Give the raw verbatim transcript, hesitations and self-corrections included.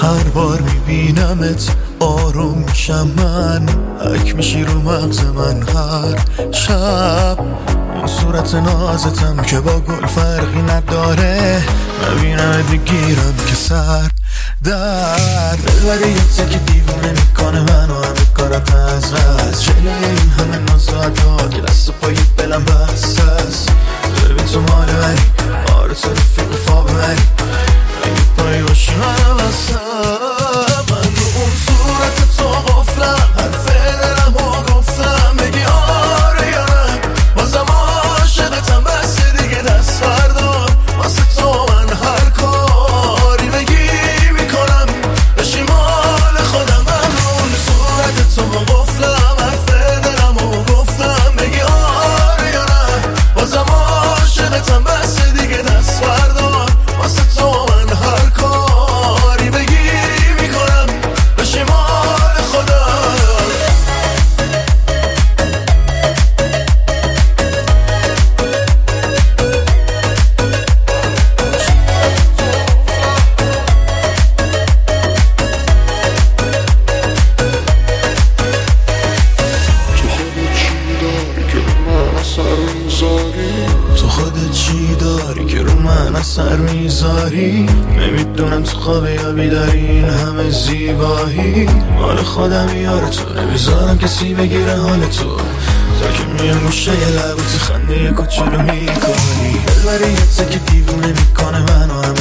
هر بار میبینمت آروم میشم من، حک میشی رو مغز من هر شب. اون صورت نازتم که با گل فرقی نداره، نبینم بگیرم که سر در دلبری یه که دیوونه میکنه منو همه کارت از رست. جلوی این همه نازادا که دست و پایی بلم بست است. ببین تو مال منی، آره تو رفیق فا ببری، اگه پایی باشی منو بستم. من رو اون صورت تو غفلم، حرف دلم رو گفتم، بگی آره یا نه بازم عاشقتم، بس دیگه دست بردار واسه تو من هر کاری بگی میکنم بشی مال خودم. من رو اون صورت تو غفلم، حرف دلم رو گفتم، بگی آره یا نه بازم عاشقتم، بس دیگه دست بردار واسه تو من هر کاری بگی میکنم بشی مال خودم. تو خودت چی داری که رو من اثر میذاری؟ نمیدونم تو خوابه یا بیداری این همه زیبایی مال خودم یار تو، نمیذارم کسی بگیره حال تو. تا که میام گوشه یه لبوتی خنده یه کوچولو میکنی، دلبری یه که دیوونه میکنه منو همه